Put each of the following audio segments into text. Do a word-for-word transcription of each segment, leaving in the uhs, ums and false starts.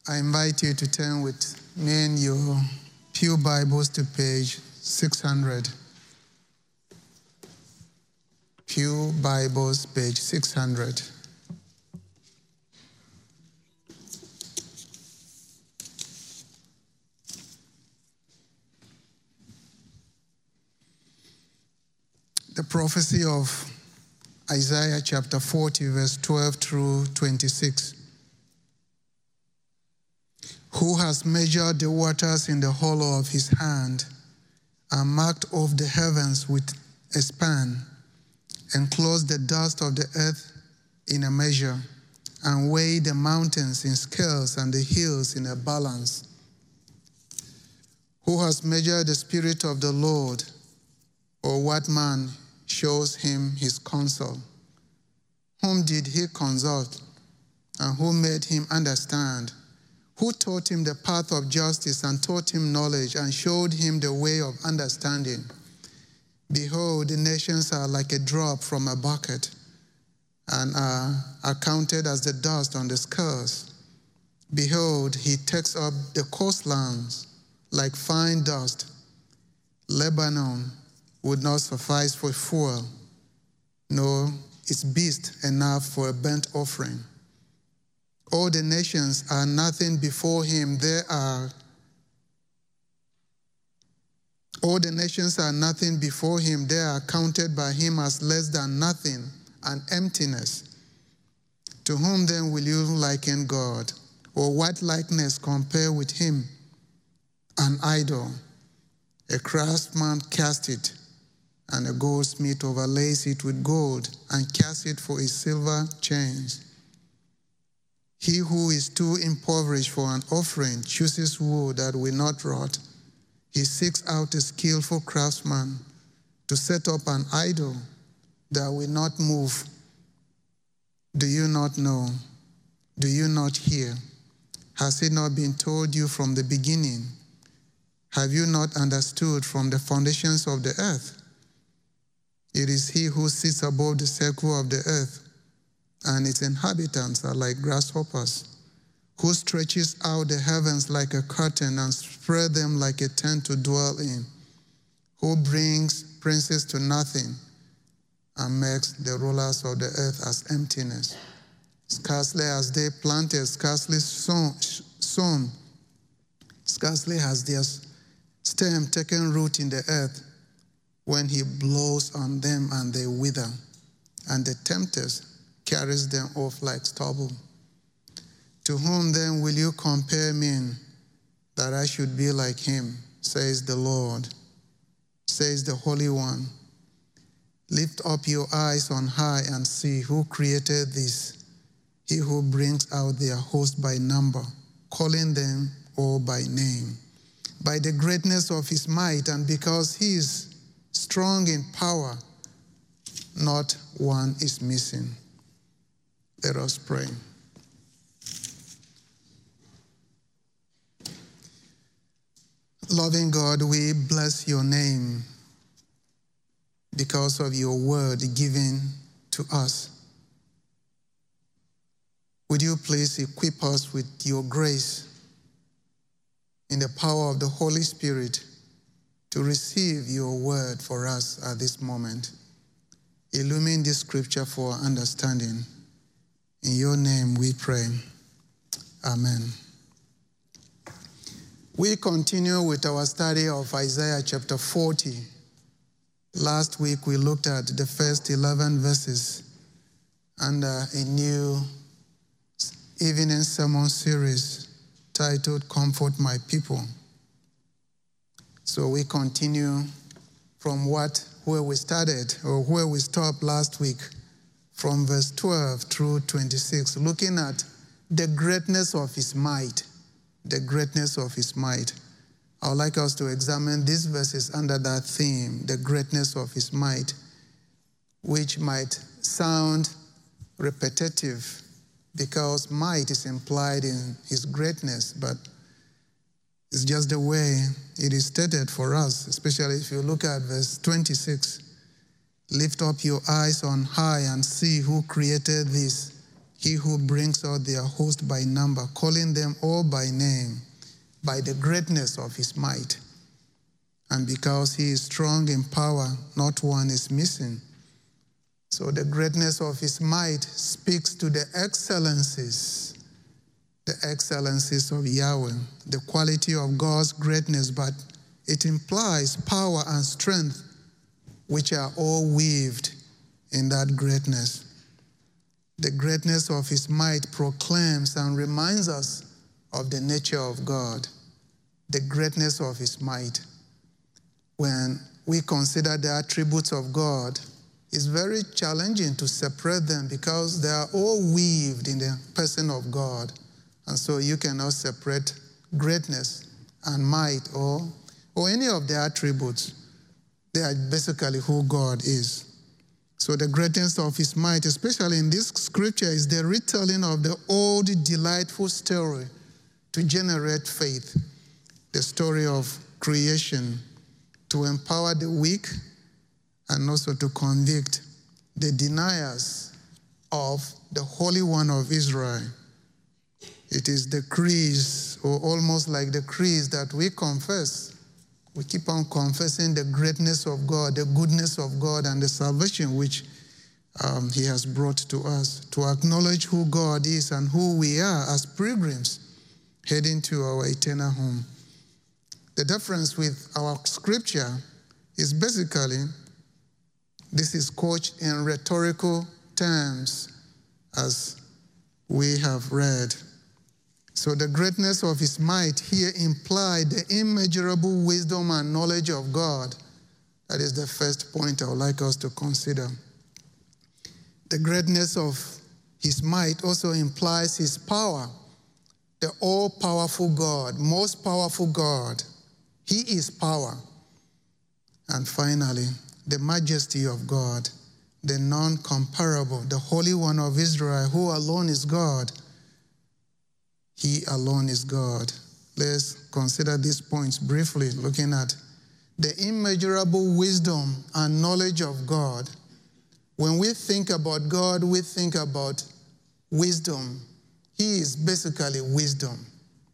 I invite you to turn with me in your Pew Bibles to page six hundred. Pew Bibles, page six hundred. The prophecy of Isaiah chapter forty, verse twelve through twenty-six. Who has measured the waters in the hollow of his hand, and marked off the heavens with a span, and closed the dust of the earth in a measure, and weighed the mountains in scales and the hills in a balance? Who has measured the Spirit of the Lord, or what man shows him his counsel? Whom did he consult, and who made him understand? Who taught him the path of justice, and taught him knowledge, and showed him the way of understanding? Behold, the nations are like a drop from a bucket, and are, are counted as the dust on the scales. Behold, he takes up the coastlands like fine dust. Lebanon would not suffice for fuel, nor its beast enough for a burnt offering. All the nations are nothing before him. There are all the nations are nothing before him. They are counted by him as less than nothing and emptiness. To whom then will you liken God? Or what likeness compare with him? An idol. A craftsman cast it, and a goldsmith overlays it with gold, and casts it for his silver chains. He who is too impoverished for an offering chooses wood that will not rot. He seeks out a skillful craftsman to set up an idol that will not move. Do you not know? Do you not hear? Has it not been told you from the beginning? Have you not understood from the foundations of the earth? It is he who sits above the circle of the earth, and its inhabitants are like grasshoppers, who stretches out the heavens like a curtain and spread them like a tent to dwell in, who brings princes to nothing and makes the rulers of the earth as emptiness. Scarcely has they planted, scarcely sown, sown, scarcely has their stem taken root in the earth, when he blows on them and they wither, and the tempest carries them off like stubble. To whom then will you compare me, that I should be like him, says the Lord, says the Holy One. Lift up your eyes on high and see who created this, he who brings out their host by number, calling them all by name. By the greatness of his might, and because he is strong in power, not one is missing. Let us pray. Loving God, we bless your name because of your word given to us. Would you please equip us with your grace in the power of the Holy Spirit to receive your word for us at this moment. Illumine this scripture for understanding. In your name we pray. Amen. We continue with our study of Isaiah chapter forty. Last week we looked at the first eleven verses under a new evening sermon series titled Comfort My People. So we continue from what where we started or where we stopped last week, from verse twelve through twenty-six, looking at the greatness of his might, the greatness of his might. I would like us to examine these verses under that theme, the greatness of his might, which might sound repetitive because might is implied in his greatness, but it's just the way it is stated for us, especially if you look at verse twenty-six. Lift up your eyes on high and see who created this, he who brings out their host by number, calling them all by name, by the greatness of his might. And because he is strong in power, not one is missing. So the greatness of his might speaks to the excellencies, the excellencies of Yahweh, the quality of God's greatness, but it implies power and strength, which are all weaved in that greatness. The greatness of his might proclaims and reminds us of the nature of God, the greatness of his might. When we consider the attributes of God, it's very challenging to separate them because they are all weaved in the person of God. And so you cannot separate greatness and might or, or any of the attributes. They are basically who God is. So the greatness of his might, especially in this scripture, is the retelling of the old delightful story to generate faith, the story of creation, to empower the weak and also to convict the deniers of the Holy One of Israel. It is the creeds, or almost like the creeds that we confess. We keep on confessing the greatness of God, the goodness of God, and the salvation which um, he has brought to us, to acknowledge who God is and who we are as pilgrims heading to our eternal home. The difference with our scripture is basically, this is couched in rhetorical terms, as we have read. So the greatness of his might here implied the immeasurable wisdom and knowledge of God. That is the first point I would like us to consider. The greatness of his might also implies his power, the all-powerful God, most powerful God. He is power. And finally, the majesty of God, the non-comparable, the Holy One of Israel, who alone is God. He alone is God. Let's consider these points briefly, looking at the immeasurable wisdom and knowledge of God. When we think about God, we think about wisdom. He is basically wisdom,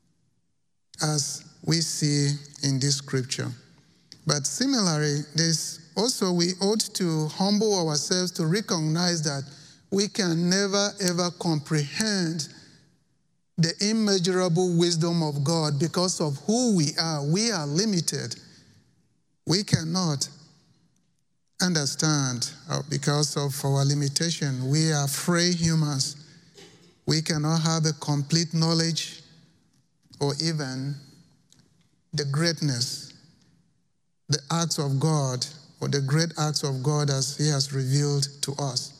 as we see in this scripture. But similarly, there's also we ought to humble ourselves to recognize that we can never ever comprehend the immeasurable wisdom of God because of who we are. We are limited. We cannot understand because of our limitation. We are frail humans. We cannot have a complete knowledge or even the greatness, the acts of God, or the great acts of God as he has revealed to us.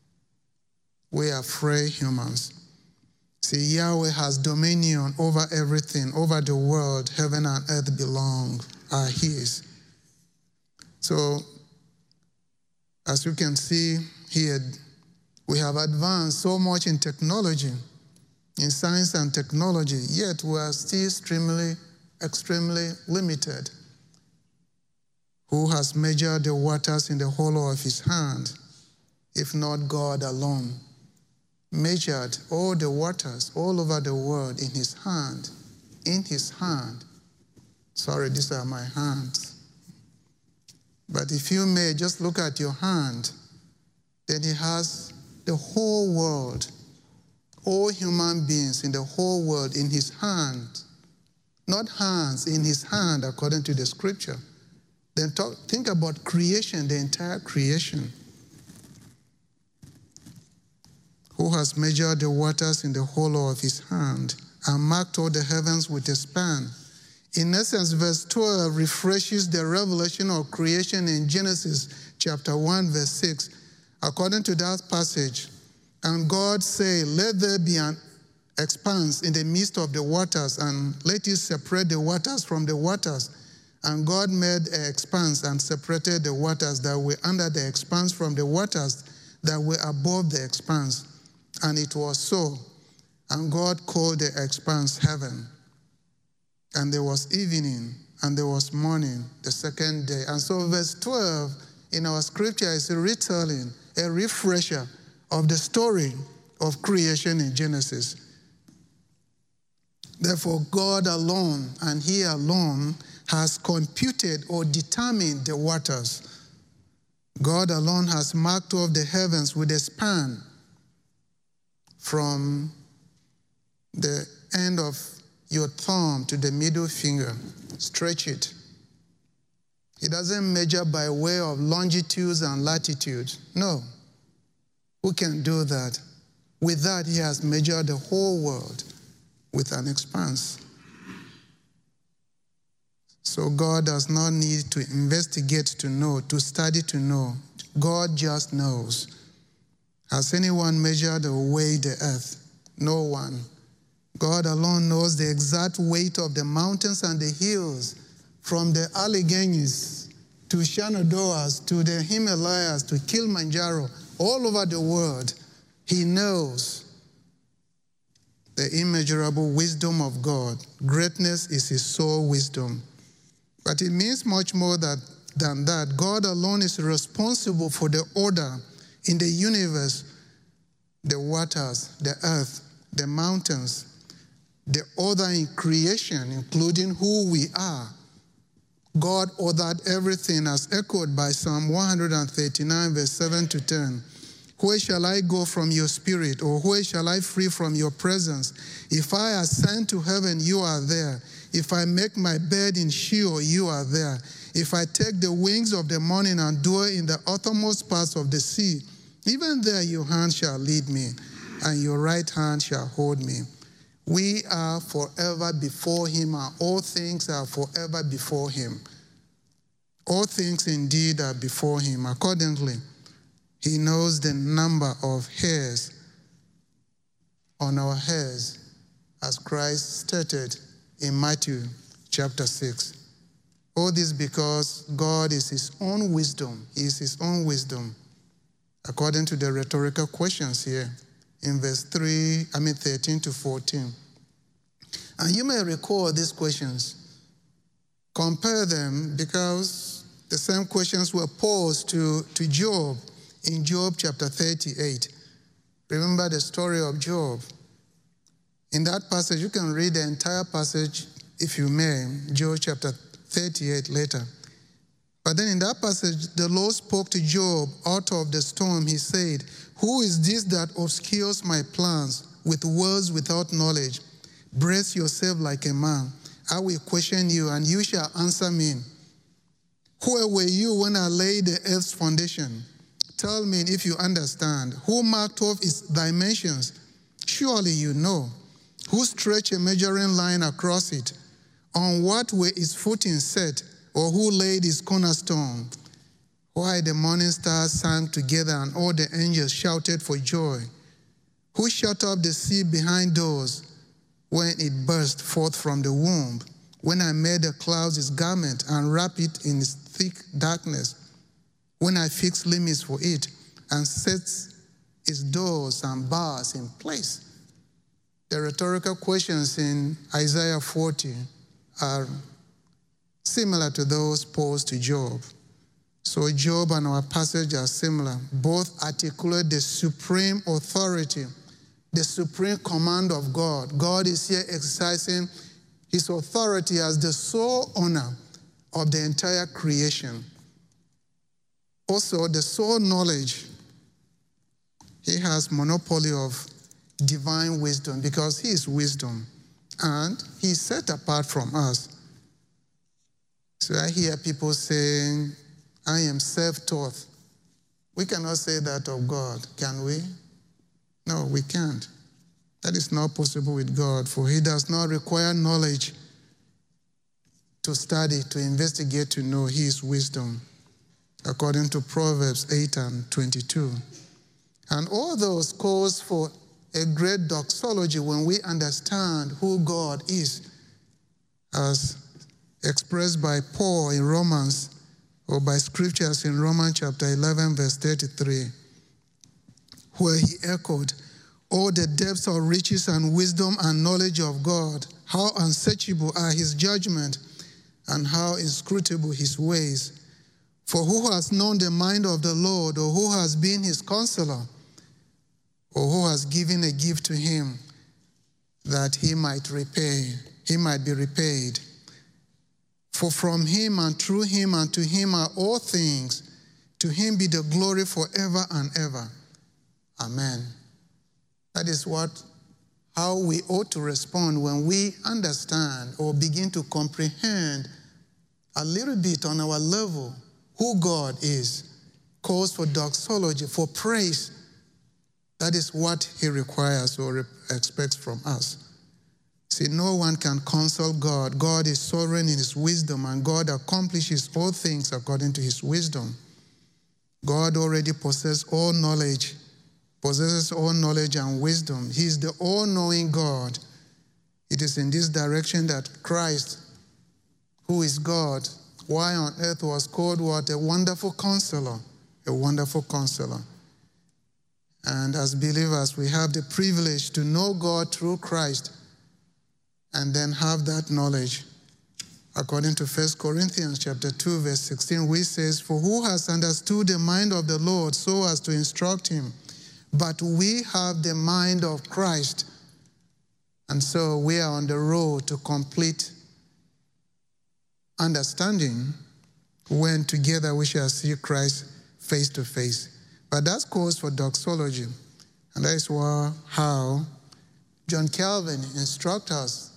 We are frail humans. See, Yahweh has dominion over everything, over the world. Heaven and earth belong, are his. So, as you can see here, we have advanced so much in technology, in science and technology, yet we are still extremely, extremely limited. Who has measured the waters in the hollow of his hand, if not God alone? Measured all the waters all over the world in his hand, in his hand. Sorry, these are my hands. But if you may just look at your hand, then he has the whole world, all human beings in the whole world in his hand. Not hands, in his hand, according to the scripture. Then talk, think about creation, the entire creation. Who has measured the waters in the hollow of his hand and marked all the heavens with a span. In essence, verse twelve refreshes the revelation of creation in Genesis chapter one, verse six. According to that passage, and God said, let there be an expanse in the midst of the waters, and let it separate the waters from the waters. And God made an expanse and separated the waters that were under the expanse from the waters that were above the expanse. And it was so. And God called the expanse heaven. And there was evening, and there was morning, the second day. And so verse twelve in our scripture is a retelling, a refresher of the story of creation in Genesis. Therefore, God alone, and he alone, has computed or determined the waters. God alone has marked off the heavens with a span from the end of your thumb to the middle finger. Stretch it. He doesn't measure by way of longitudes and latitudes. No. Who can do that? With that, he has measured the whole world with an expanse. So God does not need to investigate to know, to study to know. God just knows. Has anyone measured or weighed the earth? No one. God alone knows the exact weight of the mountains and the hills, from the Alleghenies to Shenandoahs to the Himalayas to Kilimanjaro, all over the world. He knows the immeasurable wisdom of God. Greatness is his sole wisdom. But it means much more that, than that. God alone is responsible for the order in the universe, the waters, the earth, the mountains, the order in creation, including who we are. God ordered everything as echoed by Psalm one thirty-nine, verse seven to ten. Where shall I go from your spirit, or where shall I flee from your presence? If I ascend to heaven, you are there. If I make my bed in Sheol, you are there. If I take the wings of the morning and dwell in the uttermost parts of the sea, even there your hand shall lead me, and your right hand shall hold me. We are forever before him, and all things are forever before him. All things indeed are before him. Accordingly, he knows the number of hairs on our heads, as Christ stated in Matthew chapter six. All this because God is his own wisdom. He is his own wisdom. According to the rhetorical questions here in verse three, I mean thirteen to fourteen. And you may recall these questions. Compare them, because the same questions were posed to, to Job in Job chapter thirty-eight. Remember the story of Job. In that passage, you can read the entire passage, if you may, Job chapter thirty-eight later. But then in that passage, the Lord spoke to Job out of the storm. He said, "Who is this that obscures my plans with words without knowledge? Brace yourself like a man. I will question you, and you shall answer me. Where were you when I laid the earth's foundation? Tell me if you understand. Who marked off its dimensions? Surely you know. Who stretched a measuring line across it? On what were its footings set, or who laid its cornerstone? Why the morning stars sang together and all the angels shouted for joy? Who shut up the sea behind doors when it burst forth from the womb? When I made the clouds its garment and wrapped it in its thick darkness? When I fixed limits for it and set its doors and bars in place?" The rhetorical questions in Isaiah forty are similar to those posed to Job. So Job and our passage are similar. Both articulate the supreme authority, the supreme command of God. God is here exercising his authority as the sole owner of the entire creation. Also, the sole knowledge. He has monopoly of divine wisdom because he is wisdom, and he is set apart from us. So I hear people saying, "I am self-taught." We cannot say that of God, can we? No, we can't. That is not possible with God, for he does not require knowledge to study, to investigate, to know. He is wisdom, according to Proverbs eight and twenty-two. And all those calls for a great doxology when we understand who God is, as expressed by Paul in Romans, or by scriptures in Romans chapter eleven, verse thirty-three, where he echoed, "All the depths of riches and wisdom and knowledge of God, how unsearchable are his judgments, and how inscrutable his ways. For who has known the mind of the Lord, or who has been his counselor? or who has given a gift to him that he might repay, he might be repaid. For from him and through him and to him are all things. To him be the glory forever and ever. Amen. That is what, how we ought to respond when we understand or begin to comprehend a little bit on our level who God is. Calls for doxology, for praise. That is what he requires or expects from us. See, no one can console God. God is sovereign in his wisdom, and God accomplishes all things according to his wisdom. God already possesses all knowledge, possesses all knowledge and wisdom. He is the all-knowing God. It is in this direction that Christ, who is God, while on earth was called what? A wonderful counselor. A wonderful counselor. And as believers, we have the privilege to know God through Christ and then have that knowledge. According to First Corinthians chapter two, verse sixteen, which says, "For who has understood the mind of the Lord so as to instruct him? But we have the mind of Christ." And so we are on the road to complete understanding when together we shall see Christ face to face. But that calls for doxology. And that is why, how John Calvin instructs us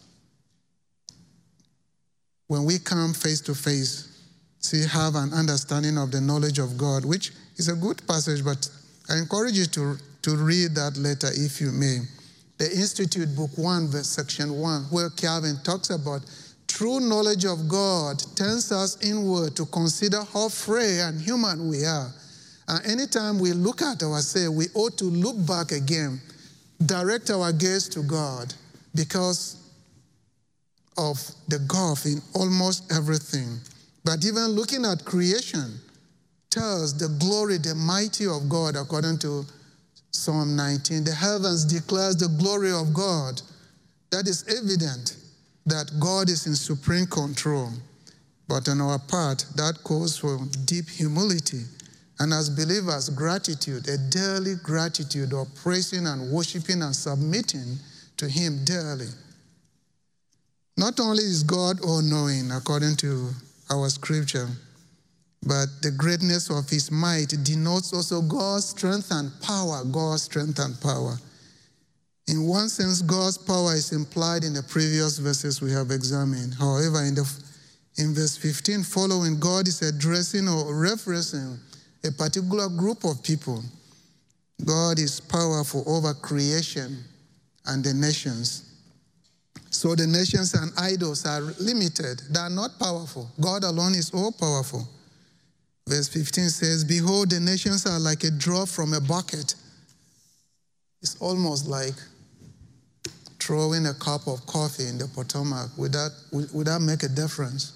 when we come face to face, see, have an understanding of the knowledge of God, which is a good passage, but I encourage you to, to read that letter if you may. The Institute, Book one, verse section one, where Calvin talks about true knowledge of God turns us inward to consider how frail and human we are. And anytime we look at ourselves, we ought to look back again, direct our gaze to God, because of the gulf in almost everything. But even looking at creation tells the glory, the mighty of God, according to Psalm nineteen. The heavens declares the glory of God. That is evident that God is in supreme control. But on our part, that calls for deep humility. And as believers, gratitude, a daily gratitude of praising and worshiping and submitting to him daily. Not only is God all-knowing, according to our scripture, but the greatness of his might denotes also God's strength and power, God's strength and power. In one sense, God's power is implied in the previous verses we have examined. However, in, the, in verse fifteen following, God is addressing or referencing a particular group of people. God is powerful over creation and the nations. So the nations and idols are limited. They are not powerful. God alone is all-powerful. Verse fifteen says, "Behold, the nations are like a drop from a bucket." It's almost like throwing a cup of coffee in the Potomac. Would that, would, would that make a difference?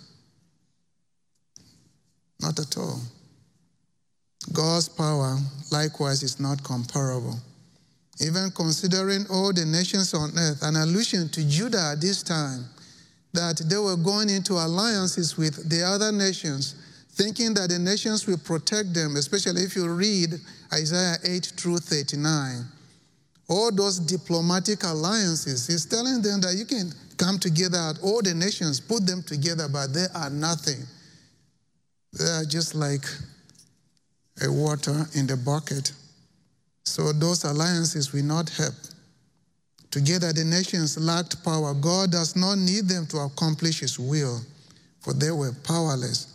Not at all. God's power, likewise, is not comparable. Even considering all the nations on earth, an allusion to Judah at this time, that they were going into alliances with the other nations, thinking that the nations will protect them, especially if you read Isaiah eight through thirty-nine. All those diplomatic alliances, he's telling them that you can come together at all the nations, put them together, but they are nothing. They are just like a water in the bucket. So those alliances will not help. Together the nations lacked power. God does not need them to accomplish his will, for they were powerless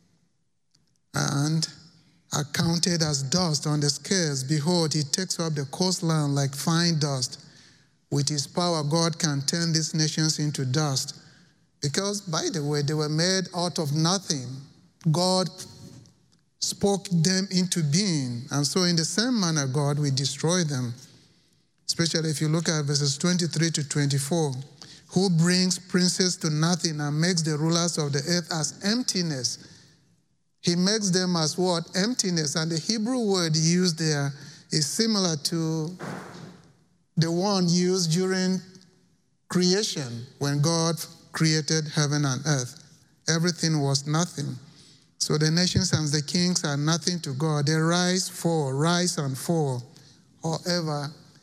and are counted as dust on the scales. Behold, he takes up the coastland like fine dust. With his power, God can turn these nations into dust. Because, by the way, they were made out of nothing. God spoke them into being. And so in the same manner, God will destroy them. Especially if you look at verses twenty-three to twenty-four. Who brings princes to nothing and makes the rulers of the earth as emptiness. He makes them as what? Emptiness. And the Hebrew word used there is similar to the one used during creation when God created heaven and earth. Everything was nothing. So the nations and the kings are nothing to God. They rise, fall, rise and fall. However,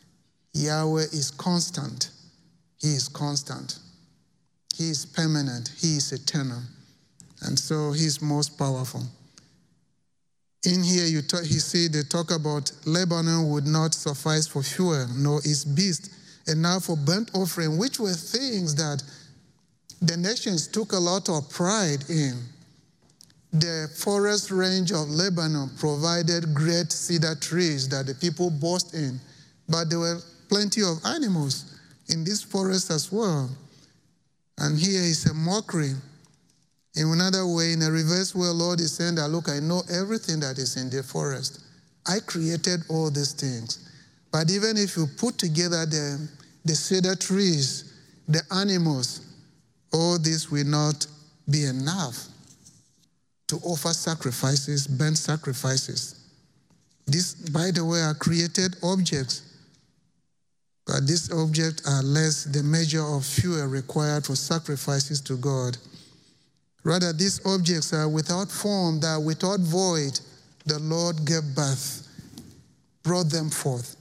Yahweh is constant. He is constant. He is permanent. He is eternal. And so he is most powerful. In here, you talk, he said they talk about Lebanon would not suffice for fuel, nor its beast, and now for burnt offering, which were things that the nations took a lot of pride in. The forest range of Lebanon provided great cedar trees that the people boast in, but there were plenty of animals in this forest as well. And here is a mockery. In another way, in a reverse way, Lord is saying that, look, I know everything that is in the forest. I created all these things. But even if you put together the, the cedar trees, the animals, all this will not be enough to offer sacrifices, burnt sacrifices. These, by the way, are created objects. But these objects are less the measure of fuel required for sacrifices to God. Rather, these objects are without form, that without void, the Lord gave birth, brought them forth.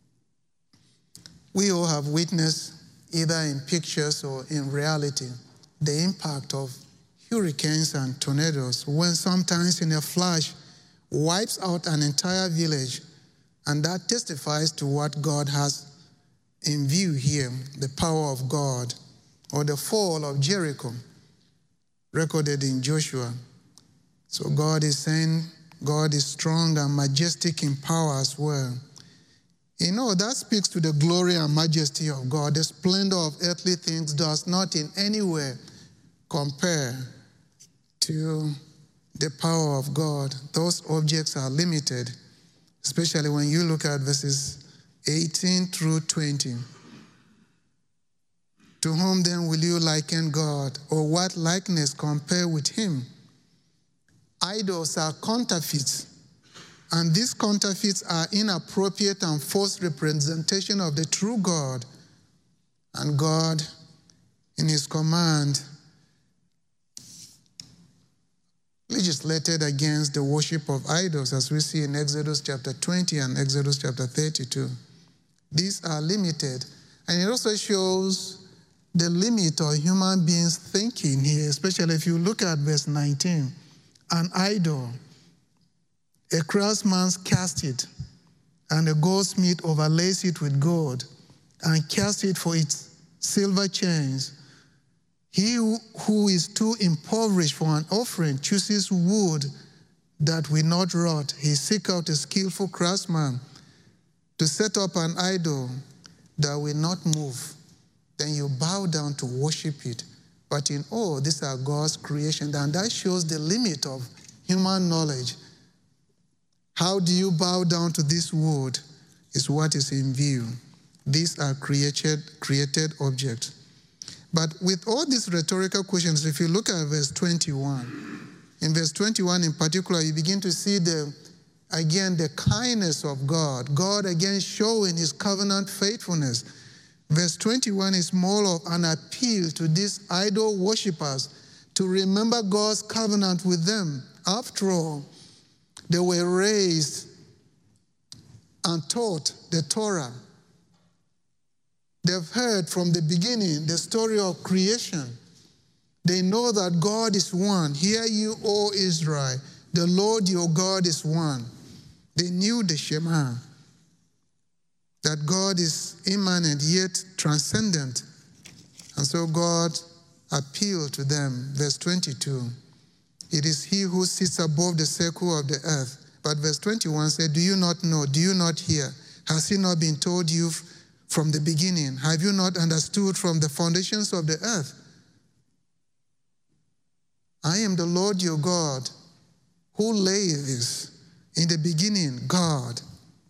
We all have witnessed, either in pictures or in reality, the impact of hurricanes and tornadoes, when sometimes in a flash wipes out an entire village, and that testifies to what God has in view here, the power of God, or the fall of Jericho, recorded in Joshua. So God is saying God is strong and majestic in power as well. You know, that speaks to the glory and majesty of God. The splendor of earthly things does not in any way compare to the power of God. Those objects are limited, especially when you look at verses eighteen through twenty. To whom then will you liken God, or what likeness compare with him? Idols are counterfeits, and these counterfeits are inappropriate and false representation of the true God. And God, in his command, legislated against the worship of idols, as we see in Exodus chapter twenty and Exodus chapter thirty-two. These are limited, and it also shows the limit of human beings' thinking here, especially if you look at verse nineteen. An idol, a craftsman cast it, and a goldsmith overlays it with gold, and cast it for its silver chains. He who is too impoverished for an offering chooses wood that will not rot. He seeks out a skillful craftsman to set up an idol that will not move. Then you bow down to worship it. But in all, these are God's creation, and that shows the limit of human knowledge. How do you bow down to this wood is what is in view. These are created, created objects. But with all these rhetorical questions, if you look at verse twenty-one, in verse twenty-one in particular, you begin to see the, again, the kindness of God. God again showing his covenant faithfulness. Verse twenty-one is more of an appeal to these idol worshippers to remember God's covenant with them. After all, they were raised and taught the Torah. They've heard from the beginning the story of creation. They know that God is one. Hear you, O Israel, the Lord your God is one. They knew the Shema, that God is immanent yet transcendent. And so God appealed to them. Verse twenty-two, it is he who sits above the circle of the earth. But verse twenty-one said, do you not know? Do you not hear? Has he not been told you from the beginning? Have you not understood from the foundations of the earth? I am the Lord your God, who laid this. In the beginning, God.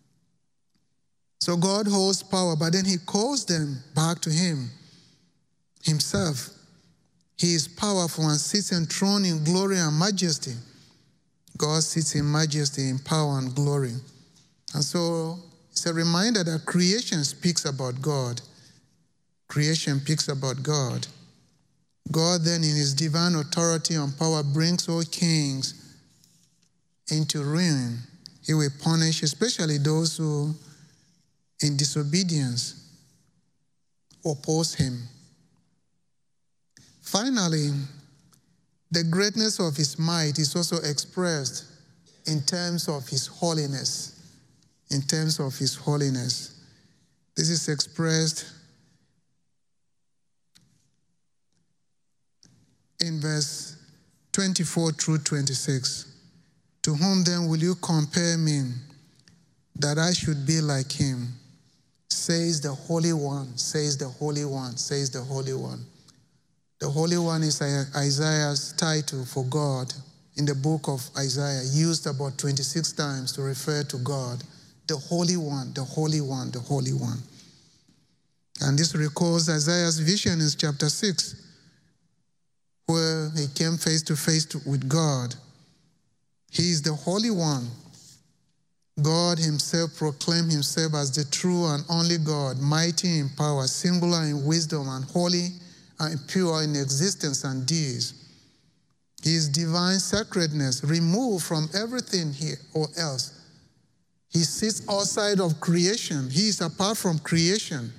So God holds power, but then he calls them back to him, himself. He is powerful and sits enthroned in glory and majesty. God sits in majesty, in power and glory. And so it's a reminder that creation speaks about God. Creation speaks about God. God then in his divine authority and power brings all kings into ruin. He will punish especially those who in disobedience, oppose him. Finally, the greatness of his might is also expressed in terms of his holiness. In terms of his holiness. This is expressed in verse twenty-four through twenty-six. To whom then will you compare me, that I should be like him? Says the Holy One, says the Holy One, says the Holy One. The Holy One is Isaiah's title for God in the book of Isaiah, used about twenty-six times to refer to God. The Holy One, the Holy One, the Holy One. And this recalls Isaiah's vision in chapter six, where he came face to face with God. He is the Holy One. God himself proclaimed himself as the true and only God, mighty in power, singular in wisdom, and holy and pure in existence and deeds. His divine sacredness removed from everything here or else. He sits outside of creation. He is apart from creation.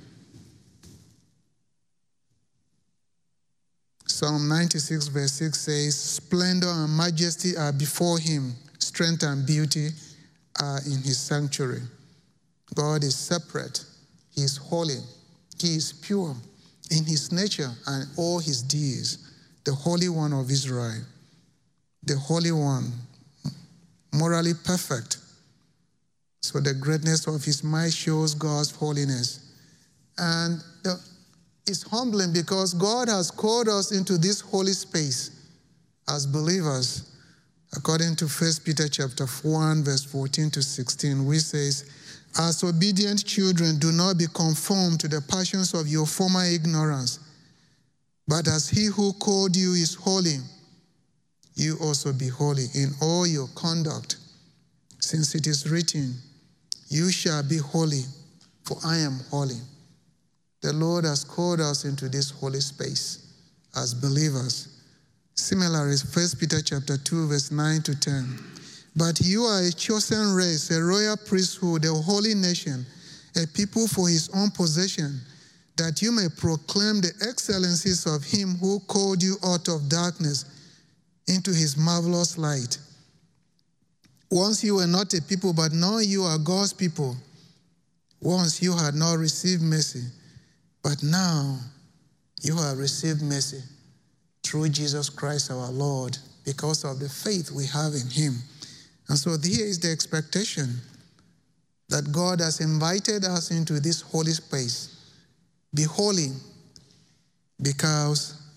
Psalm ninety-six verse six says, splendor and majesty are before him. Strength and beauty are in his sanctuary. God is separate. He is holy. He is pure in his nature and all his deeds. The Holy One of Israel. The Holy One, morally perfect. So the greatness of his might shows God's holiness. And the, it's humbling because God has called us into this holy space as believers. According to First Peter chapter one, verse fourteen to sixteen, which says, as obedient children, do not be conformed to the passions of your former ignorance, but as he who called you is holy, you also be holy in all your conduct, since it is written, you shall be holy, for I am holy. The Lord has called us into this holy space as believers. Similarly, First Peter chapter two, verse nine to ten. But you are a chosen race, a royal priesthood, a holy nation, a people for his own possession, that you may proclaim the excellencies of him who called you out of darkness into his marvelous light. Once you were not a people, but now you are God's people. Once you had not received mercy, but now you have received mercy through Jesus Christ our Lord, because of the faith we have in him. And so here is the expectation that God has invited us into this holy space. Be holy because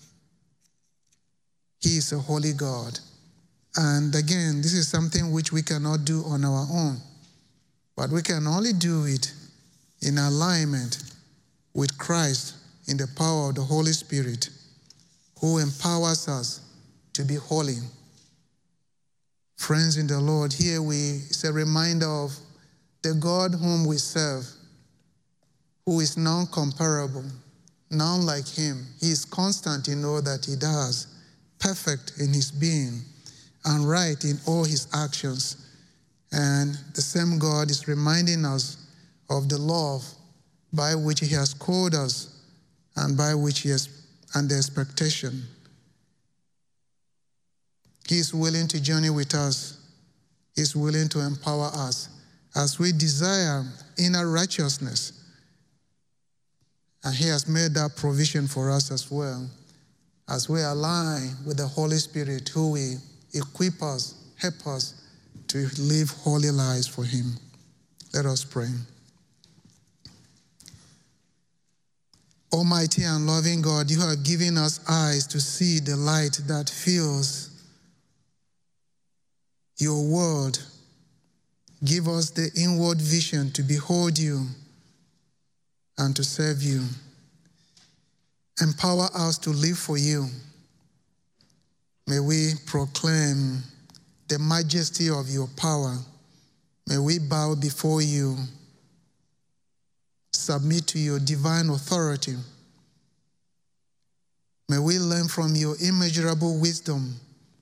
he is a holy God. And again, this is something which we cannot do on our own, but we can only do it in alignment with Christ in the power of the Holy Spirit, who empowers us to be holy. Friends in the Lord, here we, it's a reminder of the God whom we serve, who is non-comparable, none like him. He is constant in all that he does, perfect in his being, and right in all his actions. And the same God is reminding us of the love by which he has called us and by which he has, and the expectation. He is willing to journey with us. He is willing to empower us as we desire inner righteousness. And he has made that provision for us as well, as we align with the Holy Spirit, who will equip us, help us to live holy lives for him. Let us pray. Almighty and loving God, you have given us eyes to see the light that fills your word. Give us the inward vision to behold you and to serve you. Empower us to live for you. May we proclaim the majesty of your power. May we bow before you, submit to your divine authority. May we learn from your immeasurable wisdom,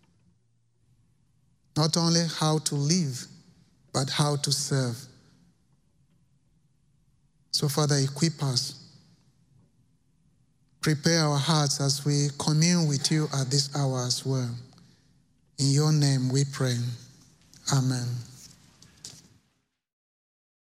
not only how to live, but how to serve. So, Father, equip us. Prepare our hearts as we commune with you at this hour as well. In your name we pray. Amen.